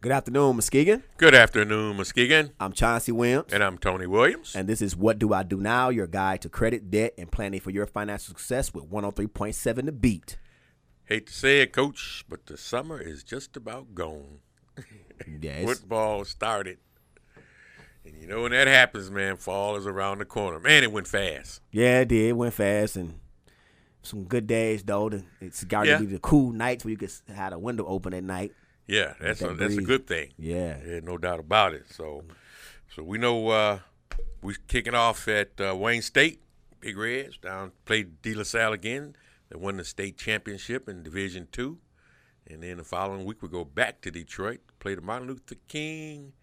Good afternoon, Muskegon. Good afternoon, Muskegon. I'm Chauncey Williams. And I'm Tony Williams. And this is What Do I Do Now, your guide to credit, debt, and planning for your financial success with 103.7 The Beat. Hate to say it, Coach, but the summer is just about gone. Yes. Football started. And you know when that happens, man, fall is around the corner. Man, it went fast. Yeah, it did. It went fast. And some good days, though. It's got to be the cool nights where you can have the window open at night. Yeah, that's a good thing. Yeah, no doubt about it. So we know we're kicking off at Wayne State, Big Reds, played De La Salle again. They won the state championship in Division II. And then the following week we go back to Detroit, play the Martin Luther King.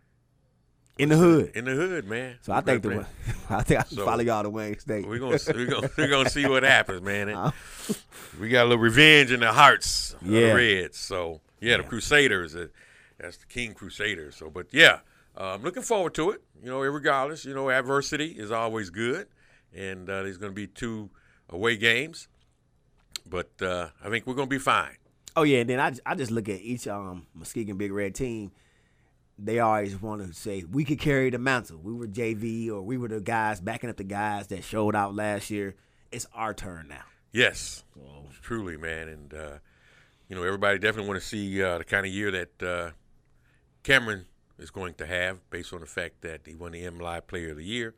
In the hood. In the hood, man. So I think I can follow y'all to Wayne State. We're gonna see what happens, man. We got a little revenge in the hearts of the Reds. So the Crusaders. That's the King Crusaders. So, but I'm looking forward to it. Regardless, adversity is always good, and there's going to be 2 away games. But I think we're going to be fine. Oh yeah, and then I just look at each Muskegon Big Red team. They always want to say we could carry the mantle. We were JV, or we were the guys backing up the guys that showed out last year. It's our turn now. Yes, truly, man, and everybody definitely want to see the kind of year that Cameron is going to have, based on the fact that he won the MLI Player of the Year.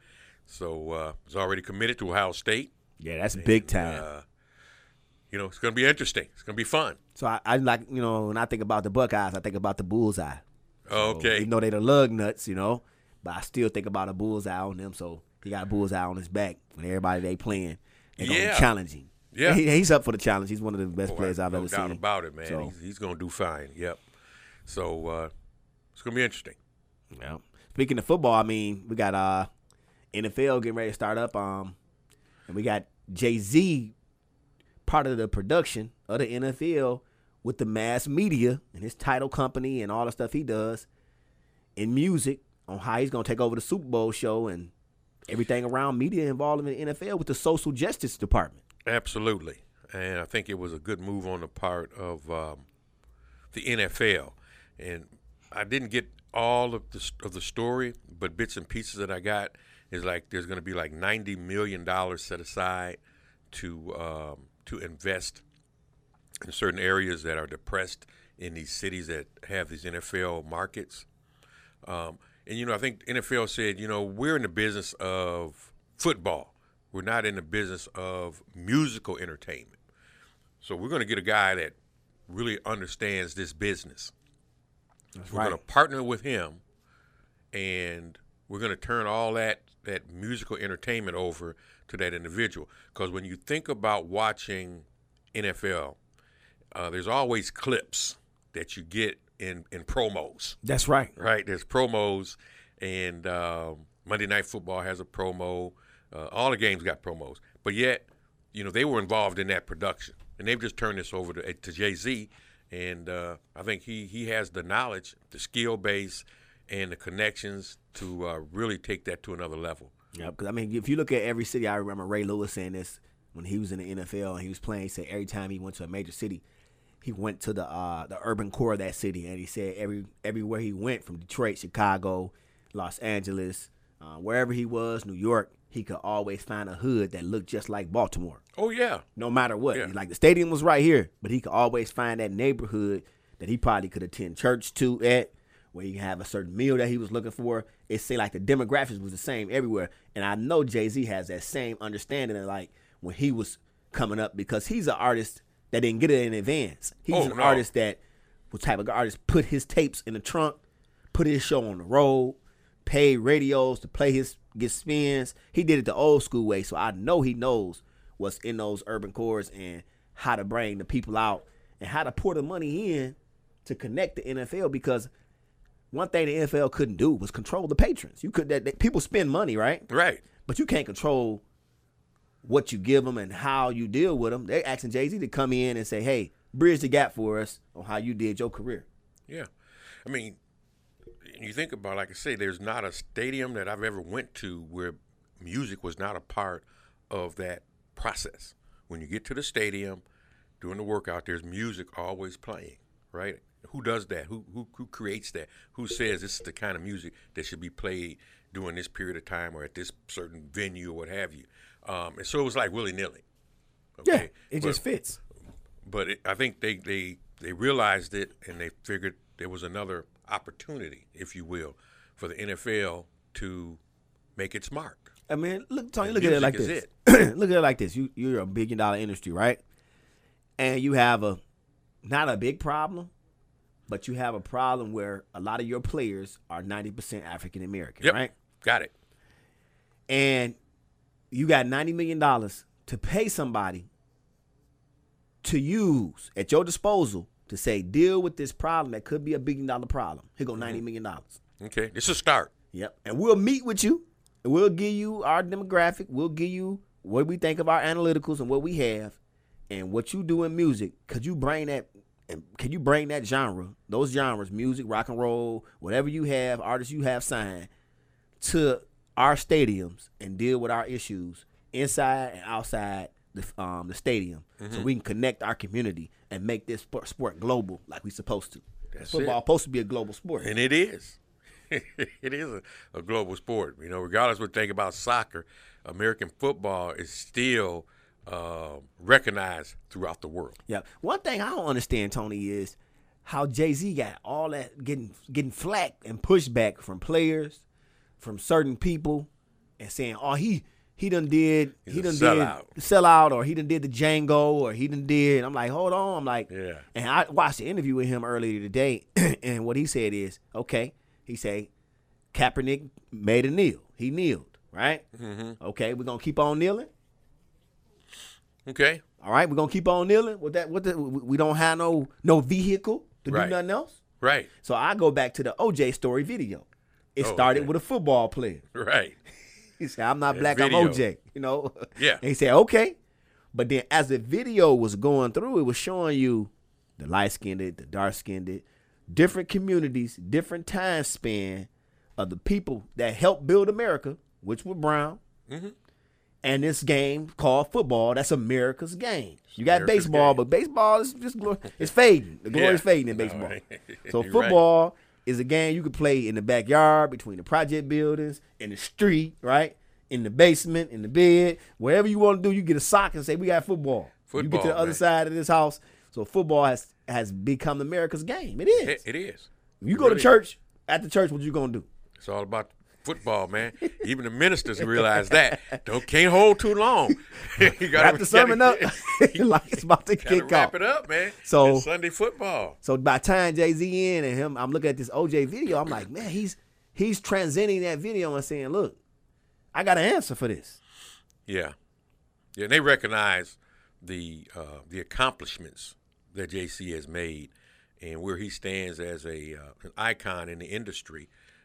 So he's already committed to Ohio State. Yeah, that's big time. It's going to be interesting. It's going to be fun. So I like, when I think about the Buckeyes, I think about the bullseye. Okay. Even though they the lug nuts, but I still think about a bullseye on them. So he got a bullseye on his back when everybody they playing. They're going to challenge him. Yeah. He's up for the challenge. He's one of the best players I've ever seen. No doubt about it, man. So, he's going to do fine. Yep. So it's going to be interesting. Yeah. Speaking of football, we got NFL getting ready to start up. And we got Jay-Z, part of the production of the NFL, with the mass media and his title company and all the stuff he does in music, on how he's going to take over the Super Bowl show and everything around media involved in the NFL with the social justice department. Absolutely. And I think it was a good move on the part of the NFL. And I didn't get all of the story, but bits and pieces that I got is like there's going to be like $90 million set aside to invest in certain areas that are depressed in these cities that have these NFL markets. And I think the NFL said, we're in the business of football. We're not in the business of musical entertainment. So we're going to get a guy that really understands this business. We're going to partner with him, and we're going to turn all that musical entertainment over to that individual. Because when you think about watching NFL, there's always clips that you get in promos. That's right. Right? There's promos, and Monday Night Football has a promo. All the games got promos. But yet, they were involved in that production. And they've just turned this over to Jay-Z. And I think he has the knowledge, the skill base, and the connections to really take that to another level. Yeah, because, if you look at every city, I remember Ray Lewis saying this when he was in the NFL and he was playing. He said every time he went to a major city, he went to the urban core of that city. And he said everywhere he went, from Detroit, Chicago, Los Angeles, wherever he was, New York, he could always find a hood that looked just like Baltimore. Oh, yeah. No matter what. Yeah. Like the stadium was right here, but he could always find that neighborhood that he probably could attend church to at, where he could have a certain meal that he was looking for. It seemed like the demographics was the same everywhere. And I know Jay-Z has that same understanding of like when he was coming up, because he's an artist that didn't get it in advance. He's an artist that was type of artist, put his tapes in the trunk, put his show on the road, paid radios to get spins. He did it the old school way. So I know he knows what's in those urban cores and how to bring the people out and how to pour the money in to connect the NFL, because one thing the NFL couldn't do was control the patrons. People spend money, right? Right. But you can't control what you give them and how you deal with them. They're asking Jay-Z to come in and say, hey, bridge the gap for us on how you did your career. Yeah. You think about, like I say, there's not a stadium that I've ever went to where music was not a part of that process. When you get to the stadium, doing the workout, there's music always playing, right? Who does that? Who creates that? Who says this is the kind of music that should be played during this period of time or at this certain venue or what have you? And so it was like willy-nilly. Okay? Yeah, it just fits. But I think they realized it, and they figured there was another opportunity, if you will, for the NFL to make its mark. I mean, look, Tony, And look at it like music this. is Look at it like this. You're a $1 billion industry, right? And you have not a big problem, but you have a problem where a lot of your players are 90% African American, Yep. right? Got it. And you got $90 million to pay somebody to use at your disposal to say, deal with this problem that could be $1 billion problem. Here go $90 million. Okay, this is a start. Yep. And we'll meet with you. And we'll give you our demographic. We'll give you what we think of our analyticals and what we have and what you do in music. Could you bring that? Can you bring that genre, those genres, music, rock and roll, whatever you have, artists you have signed, to our stadiums and deal with our issues inside and outside the stadium, so we can connect our community and make this sport global like we supposed to. That's Football it. supposed to be a global sport. And it is. It is a global sport. You know, regardless of what you think about soccer, American football is still recognized throughout the world. Yeah. One thing I don't understand, Tony, is how Jay-Z got all that getting flack and pushback from players, from certain people, and saying, "Oh, he done did sell out, or he done did the Django, or he done did." I'm like, hold on. I'm like, Yeah. And I watched the interview with him earlier today, and what he said is, okay, he say Kaepernick made a kneel. He kneeled, right? Mm-hmm. Okay, we're gonna keep on kneeling. Okay. All right, we're gonna keep on kneeling. We don't have no vehicle to Right. do nothing else. Right. So I go back to the OJ story video. It started with a football player. Right. He said, "I'm not black, video. I'm OJ." You know. Yeah. And he said, "Okay," but then as the video was going through, it was showing you the light skinned, the dark skinned, different communities, different time span of the people that helped build America, which were brown. Mm-hmm. And this game called football, that's America's game. You got America's baseball, game. but baseball is just it's fading. The glory is fading in No, baseball. you're So right. football is a game you can play in the backyard, between the project buildings, in the street, right? In the basement, in the bed, wherever you want to do, you get a sock and say, "We got football." You get to the Football, other man. side of this house. So football has become America's game. It is. It is. You It go to really church, at the church, what you gonna do? It's all about football, man. Even the ministers realize that. Can't hold too long. You gotta Wrap the sermon up like it's about to Gotta kick wrap off. it up, man. So- It's Sunday football. So by the time Jay-Z in and him, I'm looking at this OJ video. I'm like, man, he's transcending that video and saying, "Look, I got an answer for this." Yeah. Yeah, and they recognize the accomplishments that JC has made and where he stands as an icon in the industry.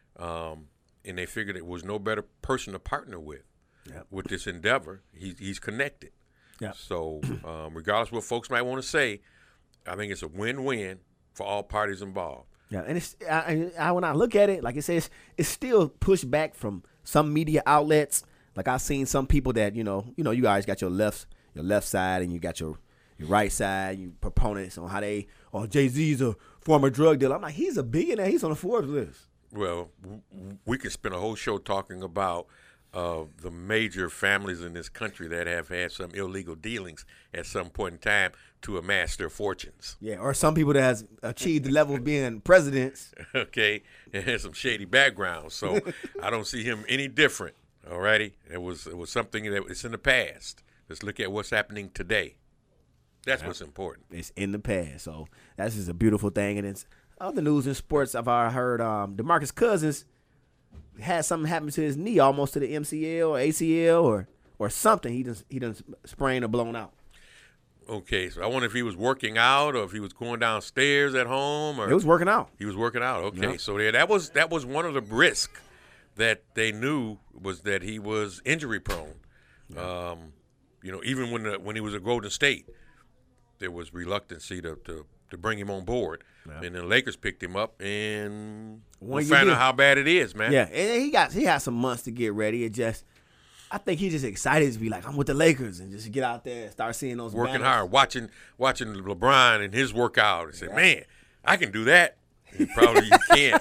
And they figured it was no better person to partner with this endeavor. He's connected. Yeah. So regardless of what folks might want to say, I think it's a win-win for all parties involved. Yeah, and it's I when I look at it, like it says, it's still pushed back from some media outlets. Like I've seen some people that you guys got your left side and you got your right side, you proponents on how Jay-Z's a former drug dealer. I'm like, he's a billionaire. He's on the Forbes list. Well, we could spend a whole show talking about the major families in this country that have had some illegal dealings at some point in time to amass their fortunes. Yeah, or some people that has achieved the level of being presidents. Okay, and has some shady background. So I don't see him any different. All righty, it was something that it's in the past. Let's look at what's happening today. That's what's important. It's in the past, so that's just a beautiful thing. And it's other news in sports. I've heard DeMarcus Cousins had something happen to his knee, almost to the MCL or ACL or something. He done sprained or blown out. Okay, so I wonder if he was working out or if he was going downstairs at home or It was working out. he was working out. Okay, Yeah. so that was one of the risks that they knew was that he was injury prone. Yeah. Even when he was at Golden State, there was reluctancy to bring him on board. Yeah. And then the Lakers picked him up, and we'll find out how bad it is, man. Yeah, and he had some months to get ready. I think he's just excited to be like, I'm with the Lakers and just get out there and start seeing those working banners. hard, watching LeBron and his workout, and say, man, I can do that. Probably you can't.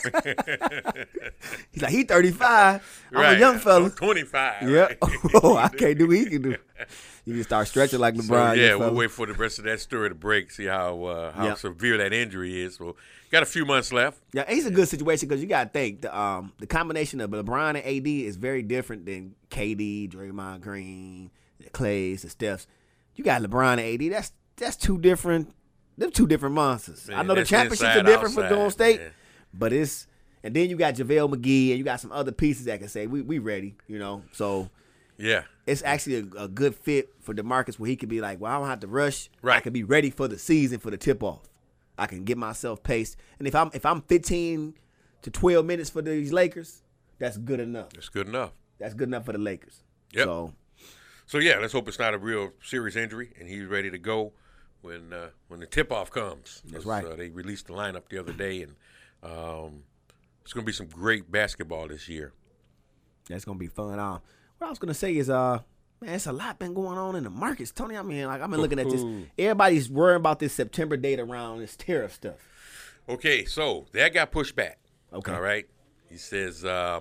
He's like, he 35. I'm Right. a young fella. I'm 25. Yeah. Right? Oh, I can't do what he can do. You can start stretching like LeBron. So, yeah, young we'll fella. wait for the rest of that story to break, see how Yep. severe that injury is. So, got a few months left. Yeah, it's a good situation because you got to think the combination of LeBron and AD is very different than KD, Draymond Green, the Clays, the Stephs. You got LeBron and AD. That's two different. Them two different monsters. Man, I know the that's championships inside, are different for outside, Golden State, man. but it's and then you got JaVale McGee and you got some other pieces that can say we ready. So Yeah. it's actually a good fit for DeMarcus where he could be like, well, I don't have to rush. Right. I can be ready for the season for the tip off. I can get myself paced, and if I'm 15 to 12 minutes for these Lakers, that's good enough. It's good enough. That's good enough for the Lakers. Yep. So Yeah, let's hope it's not a real serious injury and he's ready to go when the tip-off comes. That's right. They released the lineup the other day, and it's going to be some great basketball this year. that's gonna be fun. What I was gonna say is, man, it's a lot been going on in the markets, Tony. I mean, like I've been looking at this. Everybody's worrying about this September date around this tariff stuff. Okay, so that got pushed back. Okay. All right. He says,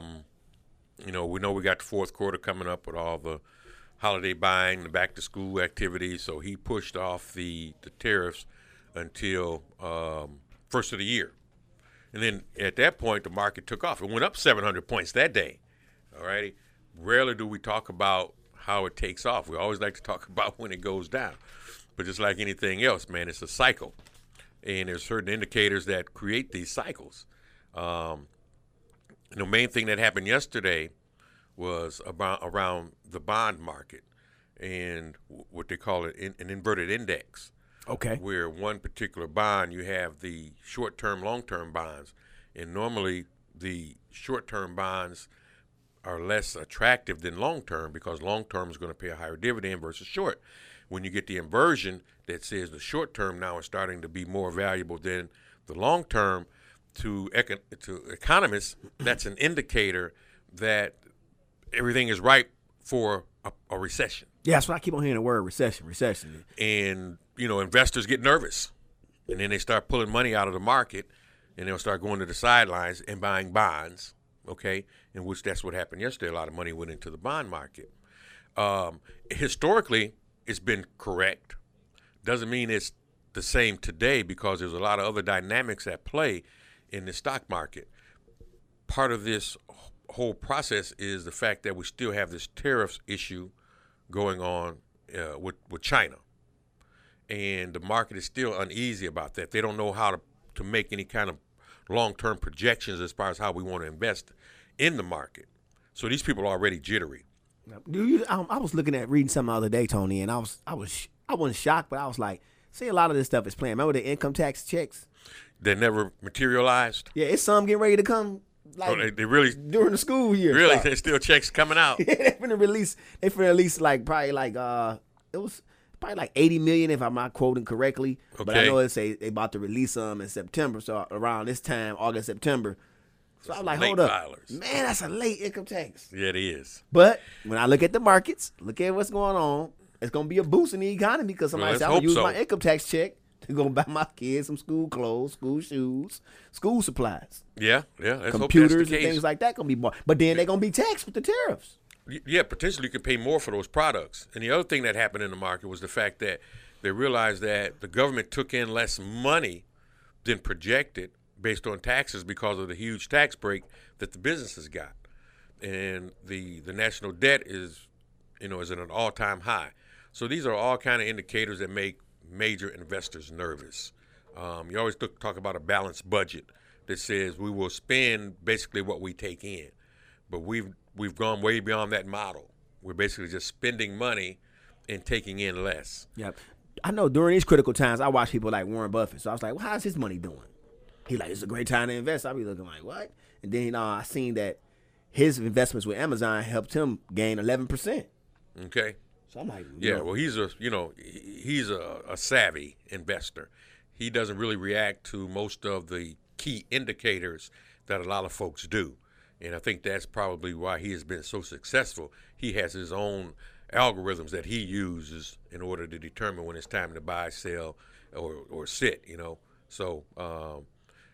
we know we got the fourth quarter coming up with all the holiday buying, the back-to-school activities, so he pushed off the tariffs until first of the year. And then at that point, the market took off. It went up 700 points that day. All righty. Rarely do we talk about how it takes off. We always like to talk about when it goes down. But just like anything else, man, it's a cycle. And there's certain indicators that create these cycles. The main thing that happened yesterday was around the bond market and what they call it an inverted index. Okay. Where one particular bond, you have the short-term, long-term bonds. And normally the short-term bonds are less attractive than long-term because long-term is going to pay a higher dividend versus short. When you get the inversion that says the short-term now is starting to be more valuable than the long-term, to economists, that's an indicator that everything is ripe for a recession. Yeah, that's what I keep on hearing the word recession. And, investors get nervous. And then they start pulling money out of the market, and they'll start going to the sidelines and buying bonds, okay, in which that's what happened yesterday. A lot of money went into the bond market. Historically, it's been correct. Doesn't mean it's the same today because there's a lot of other dynamics at play in the stock market. Part of this whole process is the fact that we still have this tariffs issue going on with China. And the market is still uneasy about that. They don't know how to make any kind of long-term projections as far as how we want to invest in the market. So these people are already jittery. I was reading something the other day, Tony, and I wasn't shocked, but I was like, see, a lot of this stuff is playing. Remember the income tax checks? That never materialized? Yeah, it's some getting ready to come. Like they really during the school year. Really, start. there's still checks coming out. Yeah, they finna release it was probably like 80 million if I'm not quoting correctly. Okay. But I know they about to release some in September, so around this time, August, September. So I'm like, hold up. Filers. Man, that's a late income tax. Yeah, it is. But when I look at the markets, look at what's going on, it's gonna be a boost in the economy because somebody said I'm gonna use my income tax check to go buy my kids some school clothes, school shoes, school supplies. Yeah. Let's Computers hope that's the and case. things like that gonna be more. But then they're gonna be taxed with the tariffs. Yeah, potentially you could pay more for those products. And the other thing that happened in the market was the fact that they realized that the government took in less money than projected based on taxes because of the huge tax break that the businesses got. And the national debt is at an all-time high. So these are all kind of indicators that make major investors nervous. You always talk about a balanced budget that says we will spend basically what we take in. But we've gone way beyond that model. We're basically just spending money and taking in less. Yep. I know during these critical times, I watch people like Warren Buffett. So I was like, well, how's his money doing? He like, it's a great time to invest. I'll be looking like, what? And then I seen that his investments with Amazon helped him gain 11%. Okay. So I'm like, well, he's a savvy investor. He doesn't really react to most of the key indicators that a lot of folks do. And I think that's probably why he has been so successful. He has his own algorithms that he uses in order to determine when it's time to buy, sell, or sit, So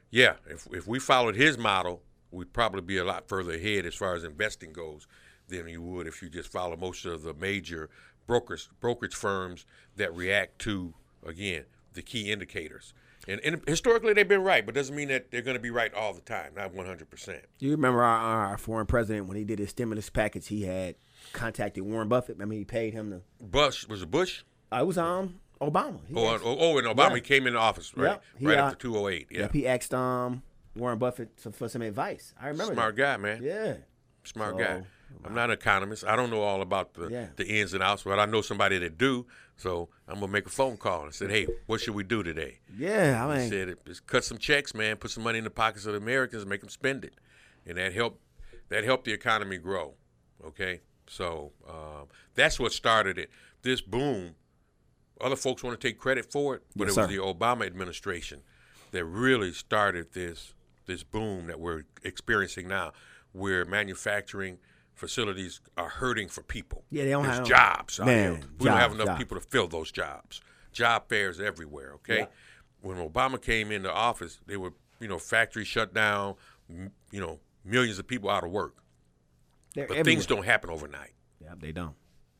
Yeah, if we followed his model, we'd probably be a lot further ahead as far as investing goes than you would if you just follow most of the major brokerage firms that react to, again, the key indicators. And historically they've been right, but doesn't mean that they're going to be right all the time, not 100%. Do you remember our foreign president when he did his stimulus package? He had contacted Warren Buffett. I mean, he paid him to. Was it Bush? It was Obama. And Obama Yeah. came into office, right? Yeah. Right after 2008. Yeah. Yep, he asked Warren Buffett for some advice. I remember Smart that. guy, man. Yeah. Smart So, guy. I'm not an economist. I don't know all about the ins and outs, but I know somebody that do. So I'm going to make a phone call and said, hey, what should we do today? Yeah, I He mean, said, just cut some checks, man. Put some money in the pockets of the Americans and make them spend it. And that helped the economy grow, okay? So that's what started it. This boom, other folks want to take credit for it, but Yes, it was sir. the Obama administration that really started this boom that we're experiencing now, where manufacturing facilities are hurting for people. Yeah, they don't There's have jobs out Man, here. We don't have jobs, enough jobs. people to fill those jobs. Job fairs everywhere, okay? Yeah. When Obama came into office, they were, factories shut down, millions of people out of work. they're But everywhere. things don't happen overnight, Yeah, they don't.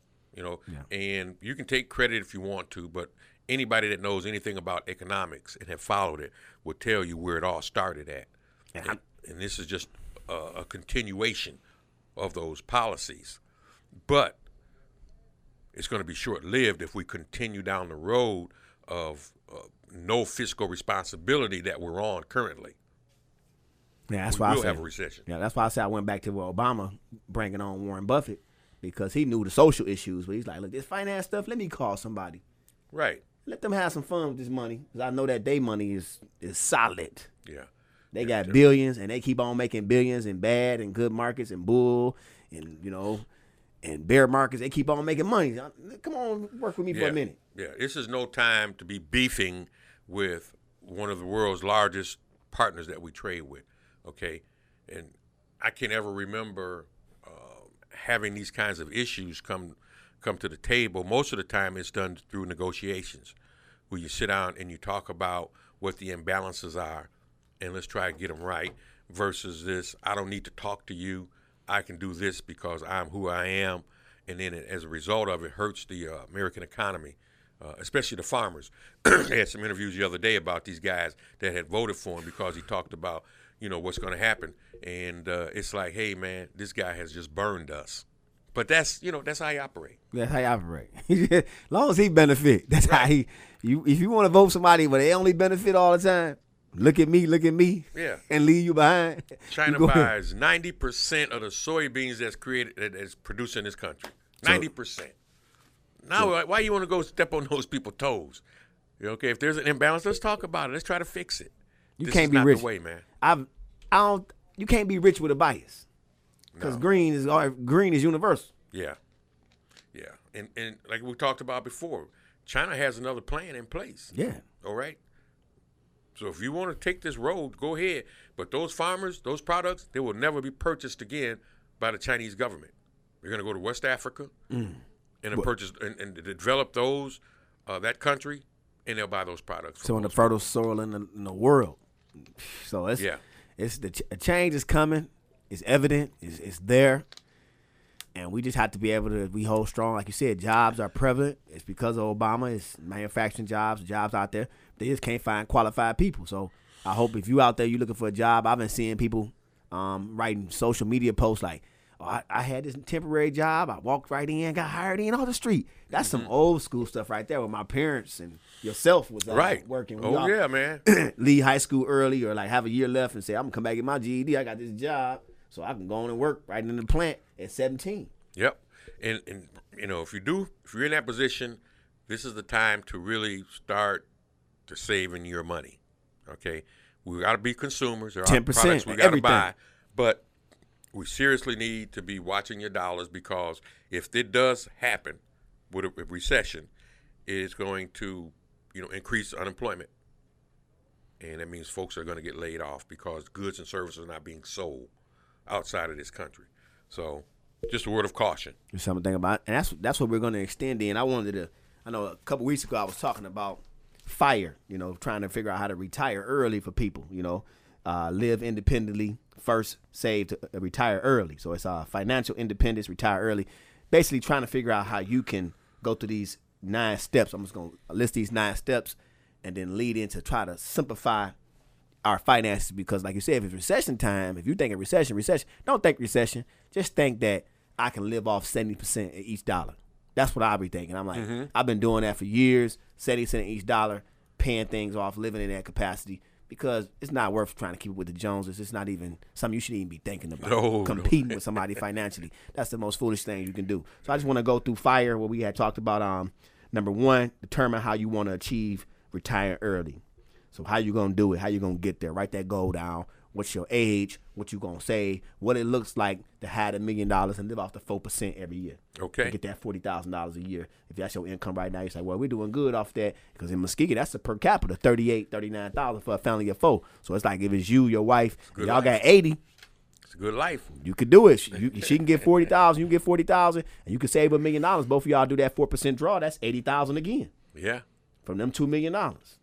and you can take credit if you want to, but anybody that knows anything about economics and have followed it will tell you where it all started at. And this is just a continuation of those policies. But it's going to be short-lived if we continue down the road of no fiscal responsibility that we're on currently. Yeah, that's We why will I said, have a recession. Yeah, that's why I said I went back to Obama bringing on Warren Buffett because he knew the social issues. But he's like, look, this finance stuff, let me call somebody. Right. Let them have some fun with this money because I know that their money is solid. Yeah. They got billions, and they keep on making billions in bad and good markets and bull and, and bear markets. They keep on making money. Come on, work with me for a minute. Yeah, this is no time to be beefing with one of the world's largest partners that we trade with, okay? And I can't ever remember having these kinds of issues come to the table. Most of the time it's done through negotiations where you sit down and you talk about what the imbalances are and let's try to get them right versus this, I don't need to talk to you. I can do this because I'm who I am. And then as a result of it, hurts the American economy, especially the farmers. I had some interviews the other day about these guys that had voted for him because he talked about, what's going to happen. And it's like, hey, man, this guy has just burned us. But that's how he operate. That's how you operate. As long as he benefit, that's how he. If you want to vote somebody, but they only benefit all the time, look at me, Yeah. and leave you behind. China You go ahead. buys 90% of the soybeans that's produced in this country. 90%. Now, why you want to go step on those people's toes? Okay, if there's an imbalance, let's talk about it. Let's try to fix it. You This can't is be not rich. the way, man. You can't be rich with a bias because No. green is universal. Yeah. And like we talked about before, China has another plan in place. Yeah. All right? So if you want to take this road, go ahead. But those farmers, those products, they will never be purchased again by the Chinese government. They're going to go to West Africa and purchase and develop those that country, and they'll buy those products. So in the fertile soil in the world. So a change is coming. It's evident. It's there. And we just have to be able to hold strong. Like you said, jobs are prevalent. It's because of Obama. It's manufacturing jobs out there. They just can't find qualified people. So I hope if you out there, you looking for a job, I've been seeing people writing social media posts like, I had this temporary job. I walked right in, got hired in on the street. That's some old school stuff right there where my parents and yourself was working. Oh, yeah, man. Leave high school early or like have a year left and say, I'm going to come back and get my GED. I got this job so I can go on and work right in the plant at 17. Yep. And if you're in that position, this is the time to really start to saving your money. Okay? We got to be consumers. There are 10%, products we got to everything. buy. But we seriously need to be watching your dollars because if it does happen with a recession, it's going to, increase unemployment. And that means folks are going to get laid off because goods and services are not being sold outside of this country. So just a word of caution. There's something about, and that's what we're going to extend in. I know a couple weeks ago I was talking about FIRE, trying to figure out how to retire early for people, live independently first, save to retire early. So it's financial independence, retire early. Basically trying to figure out how you can go through these 9 steps. I'm just going to list these 9 steps and then lead into try to simplify our finances, because like you said, if it's recession time, if you think of recession, don't think recession. Just think that I can live off 70% of each dollar. That's what I be thinking. I'm like, I've been doing that for years, 70% of each dollar, paying things off, living in that capacity, because it's not worth trying to keep it with the Joneses. It's not even something you should even be thinking about, competing with somebody financially. That's the most foolish thing you can do. So I just want to go through FIRE, what we had talked about. Number 1, determine how you want to achieve retiring early. So how you going to do it? How you going to get there? Write that goal down. What's your age? What you going to save? What it looks like to have $1 million and live off the 4% every year. Okay. To get that $40,000 a year. If that's your income right now, you say, well, we're doing good off that. Because in Muskegee, that's a per capita, $39,000 for a family of 4. So it's like if it's you, your wife, y'all got 80. It's a good life. You could do it. She can get 40,000. You can get 40,000, and you can save $1 million. Both of y'all do that 4% draw. That's 80,000 again. Yeah. From them $2 million.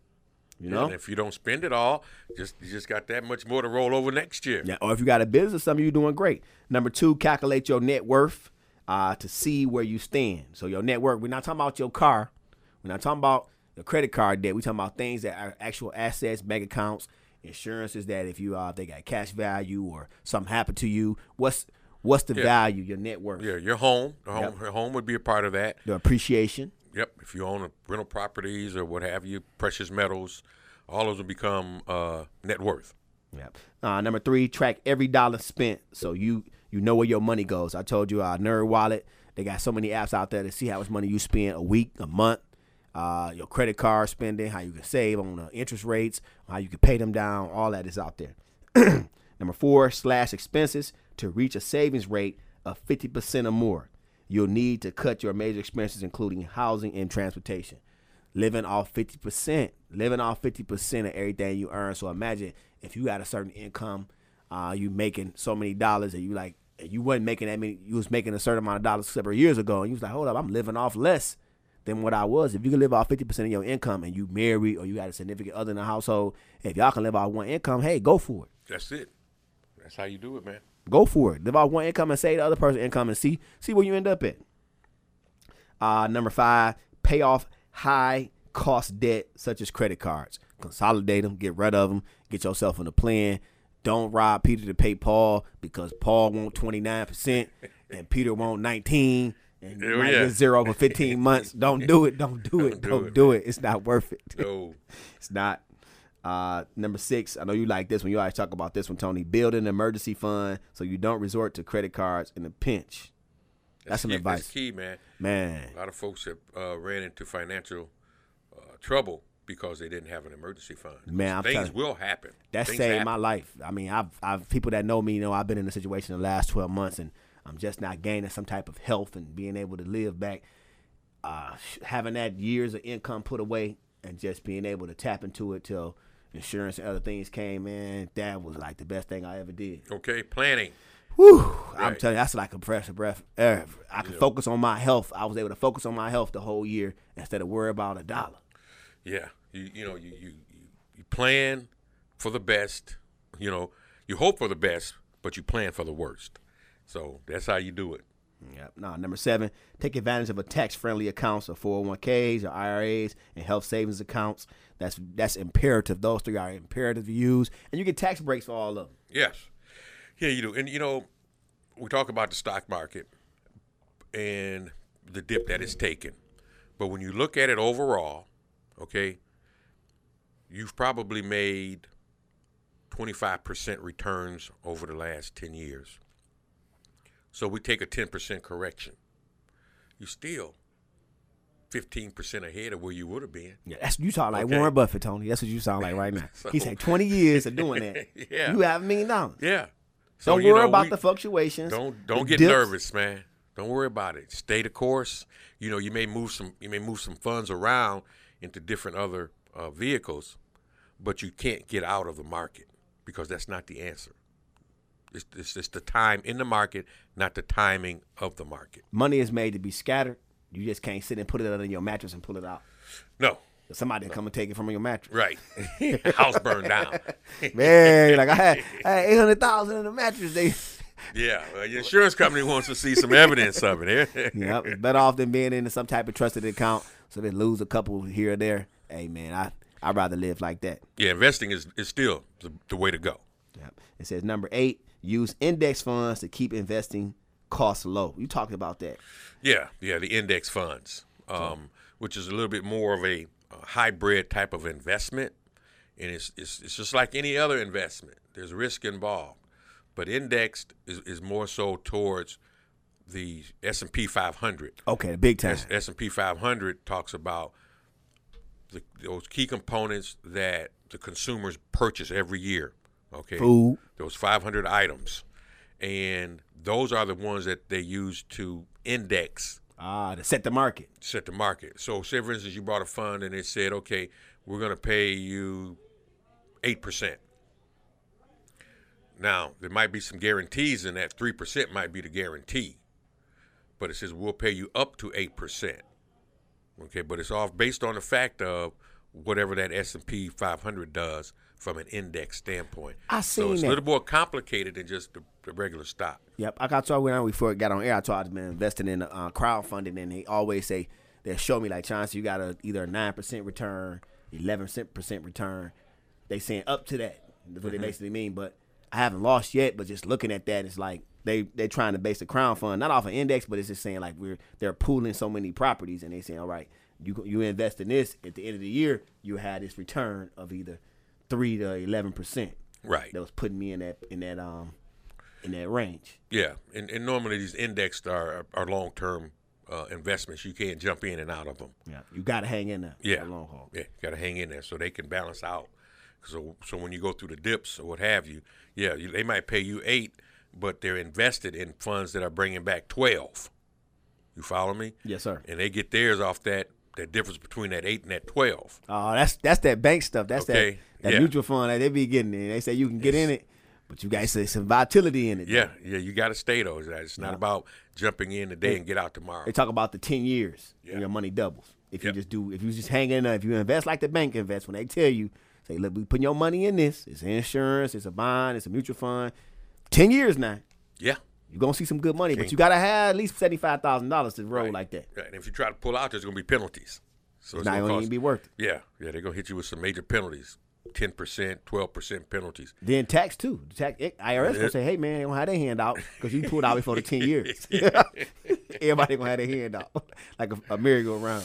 And if you don't spend it all, you just got that much more to roll over next year. Yeah, or if you got a business, some of you doing great. Number 2, calculate your net worth to see where you stand. So your net worth, we're not talking about your car. We're not talking about your credit card debt. We're talking about things that are actual assets, bank accounts, insurances that if you they got cash value or something happened to you, what's the value, your net worth? Yeah, your home. Your home would be a part of that. The appreciation. Yep. If you own rental properties or what have you, precious metals, all those will become net worth. Yep. Number 3, track every dollar spent so you know where your money goes. I told you Nerd Wallet, they got so many apps out there to see how much money you spend a week, a month, your credit card spending, how you can save on interest rates, how you can pay them down. All that is out there. Number 4, slash expenses to reach a savings rate of 50% or more. You'll need to cut your major expenses, including housing and transportation. Living off 50% of everything you earn. So imagine if you got a certain income, you making so many dollars, and you wasn't making that many. You was making a certain amount of dollars several years ago, and you was like, hold up, I'm living off less than what I was. If you can live off 50% of your income, and you married or you got a significant other in the household, if y'all can live off one income, hey, go for it. That's it. That's how you do it, man. Go for it. Live off one income and save the other person's income and see where you end up at. Number 5, pay off high cost debt such as credit cards. Consolidate them, get rid of them, get yourself in a plan. Don't rob Peter to pay Paul, because Paul want 29% and Peter want 19%. And you might get 0 for 15 months. Don't do it. Don't do it. It's not worth it. No. It's not. Number 6, I know you like this one. You always talk about this one, Tony. Build an emergency fund so you don't resort to credit cards in a pinch. That's some advice. That's key, man. Man. A lot of folks have ran into financial trouble because they didn't have an emergency fund. Man, things will happen. That saved my life. I mean, I've people that know me know I've been in a situation the last 12 months, and I'm just not gaining some type of health and being able to live back. Having that years of income put away and just being able to tap into it till insurance and other things came, man, that was like the best thing I ever did. Okay, planning. Whew, Right. I'm telling you, that's like a breath of air. I could focus on my health. I was able to focus on my health the whole year instead of worry about $1. Yeah, you plan for the best. You hope for the best, but you plan for the worst. So that's how you do it. Yeah. Number 7, take advantage of a tax-friendly accounts of 401ks or IRAs and health savings accounts. That's imperative. Those 3 are imperative to use, and you get tax breaks for all of them. Yes. Yeah, you do. And, we talk about the stock market and the dip that it's taken. But when you look at it overall, okay, you've probably made 25% returns over the last 10 years. So we take a 10% correction. You're still 15% ahead of where you would have been. Yeah, you sound like Okay. Warren Buffett, Tony. That's what you sound like right now. So- He said 20 years of doing that. Yeah. You have $1 million. Yeah. So, Don't worry about the fluctuations. Don't the get dips. nervous, man. Don't worry about it. Stay the course. You may move some funds around into different other vehicles, but you can't get out of the market because that's not the answer. It's just the time in the market, not the timing of the market. Money is made to be scattered. You just can't sit and put it under your mattress and pull it out. No, Somebody come and take it from your mattress. Right. House burned down. Man, like I had 800,000 in the mattress. Yeah, your insurance company wants to see some evidence of it. Yeah, it's better off than being in some type of trusted account, so they lose a couple here or there. Hey, man, I'd rather live like that. Yeah, investing is still the way to go. Yep. It says number 8, use index funds to keep investing costs low. You talked about that. Yeah, the index funds, which is a little bit more of a hybrid type of investment, and it's just like any other investment. There's risk involved. But indexed is more so towards the S&P 500. Okay, big time. S&P 500 talks about those key components that the consumers purchase every year. Okay, food. Those 500 items, and those are the ones that they use to index. To set the market. Set the market. So, say for instance, you bought a fund and it said, okay, we're going to pay you 8%. Now, there might be some guarantees in that. 3% might be the guarantee. But it says we'll pay you up to 8%. Okay, but it's all based on the fact of whatever that S&P 500 does from an index standpoint. So it's a little more complicated than just the regular stock. Yep, I got told when before it got on air, I told I've been investing in crowdfunding, and they always say, they'll show me like, Chauncey, you got either a 9% return, 11% return. They saying up to that. That's what they basically mean, but I haven't lost yet, but just looking at that, it's like they're trying to base the crowdfund not off an index, but it's just saying like they're pooling so many properties, and they saying, all right, you invest in this, at the end of the year you had this return of either 3 to 11%. Right. That was putting me in that range. Yeah, and normally these indexed are long-term investments. You can't jump in and out of them. Yeah, you got to hang in there. Yeah, for the long haul. Yeah, got to hang in there so they can balance out. So when you go through the dips or what have you, they might pay you 8, but they're invested in funds that are bringing back 12. You follow me? Yes, sir. And they get theirs off that difference between that 8 and that 12. Oh, that's that bank stuff. That's okay. that mutual fund that they be getting in. They say you can get in it, but you guys say some volatility in it. Yeah, you got to stay though. It's not about jumping in today and get out tomorrow. They talk about the 10 years and your money doubles. If you just hang in there, if you invest like the bank invests, when they tell you, say, look, we putting your money in this. It's insurance, it's a bond, it's a mutual fund. 10 years now. Yeah. You're going to see some good money, but you got to have at least $75,000 to roll like that. Right. And if you try to pull out, there's going to be penalties. So it's not going to even be worth it. Yeah, they're going to hit you with some major penalties. 10%, 12% penalties. Then tax too. IRS gonna say, "Hey man, they gonna have their hand out because you pulled out before the 10 years." Everybody gonna have their hand out like a merry-go-round.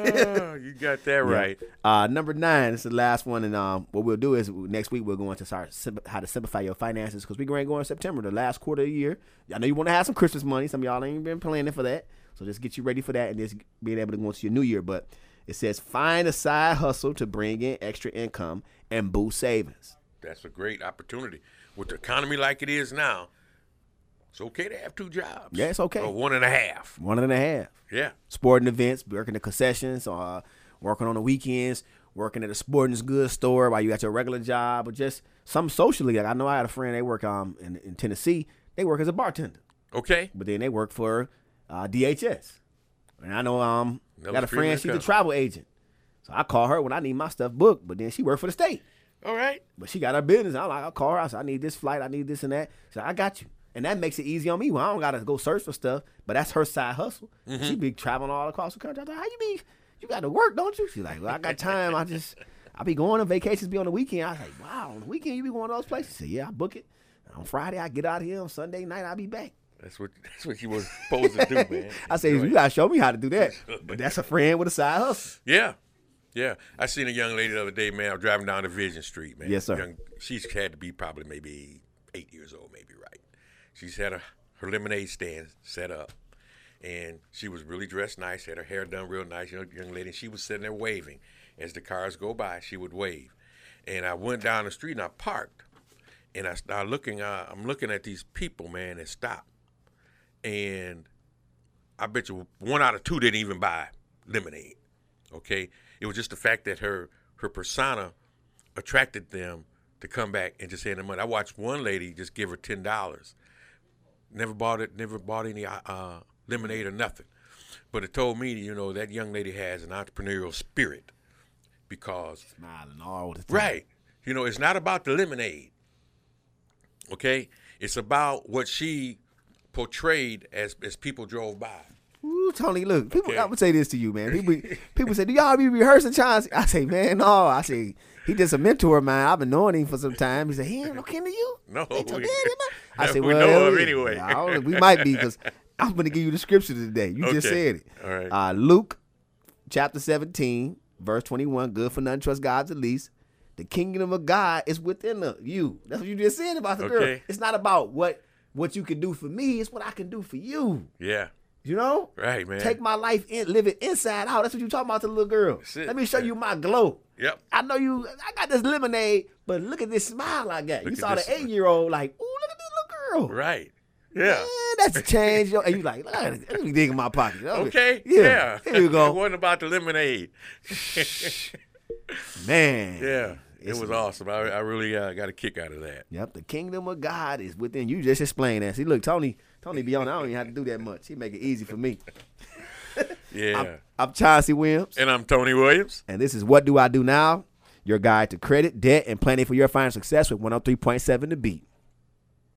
You got that right. Number 9. This is the last one, and what we'll do is next week we're going to start how to simplify your finances because we're going to go in September, the last quarter of the year. I know you want to have some Christmas money. Some of y'all ain't been planning for that, so just get you ready for that and just being able to go into your new year. But it says find a side hustle to bring in extra income and boost savings. That's a great opportunity. With the economy like it is now, it's okay to have 2 jobs. Yeah, it's okay. Or 1.5. 1.5. Yeah. Sporting events, working the concessions, working on the weekends, working at a sporting goods store while you got your regular job, or just some socially. Like I know I had a friend, they work in Tennessee. They work as a bartender. Okay. But then they work for DHS. And I know got a friend, she's a travel agent. So I call her when I need my stuff booked, but then she worked for the state. All right. But she got her business. I'll call her. I said, I need this flight. I need this and that. So I got you. And that makes it easy on me. Well, I don't got to go search for stuff, but that's her side hustle. Mm-hmm. She be traveling all across the country. I thought, how you be? You got to work, don't you? She's like, well, I got time. I be going on vacations, be on the weekend. I was like, wow, on the weekend you be going to those places? She said, yeah, I book it. On Friday, I get out of here. On Sunday night, I'll be back. That's what you were supposed to do, man. I said, you got to show me how to do that. But that's a friend with a side hustle. Yeah. Yeah. I seen a young lady the other day, man. I was driving down Division Street, man. Yes, sir. She's had to be probably maybe 8 years old, maybe, right? She's had her lemonade stand set up. And she was really dressed nice, had her hair done real nice, young lady. And she was sitting there waving. As the cars go by, she would wave. And I went down the street and I parked. And I started looking, I'm looking at these people, man, that stopped. And I bet you 1 out of 2 didn't even buy lemonade, okay? It was just the fact that her persona attracted them to come back and just hand them money. I watched one lady just give her $10. Never bought any lemonade or nothing. But it told me, that young lady has an entrepreneurial spirit. because Smiling all the time. right, you know, it's not about the lemonade. Okay, it's about what she portrayed as people drove by. Ooh, Tony, look, people. Okay. I'm gonna say this to you, man. People say, "Do y'all be rehearsing, Chauncey?" I say, "Man, no." I say, "He just a mentor of mine. I've been knowing him for some time." He said, "He ain't no kin to you." No, They told we- him, I said, we "Well, know him anyway." I don't know. We might be because I'm gonna give you the scripture today. You just Okay. said it. All right. Luke, chapter 17, verse 21. Good for none, trust God's at least. The kingdom of God is within you. That's what you just said about the girl. Okay. It's not about what you can do for me. It's what I can do for you. Yeah, You know? right, man. Take my life in, live it inside out. That's what you talking about to the little girl. That's it. Let me show you my glow. Yep. I know you. I got this lemonade, but look at this smile I got. Look You at saw this- the 8-year-old like, ooh, look at this little girl. Right. Yeah. Man, that's changed. And you like, let me dig in my pocket. Okay. Yeah. Here you It go. wasn't about the lemonade. Man. Yeah. It It's- was awesome. I really got a kick out of that. Yep. The kingdom of God is within you. Just explain that. See, look, Tony be on. I don't even have to do that much. He make it easy for me. Yeah. I'm Chauncey Williams. And I'm Tony Williams. And this is What Do I Do Now? Your guide to credit, debt, and planning for your financial success with 103.7 The Beat.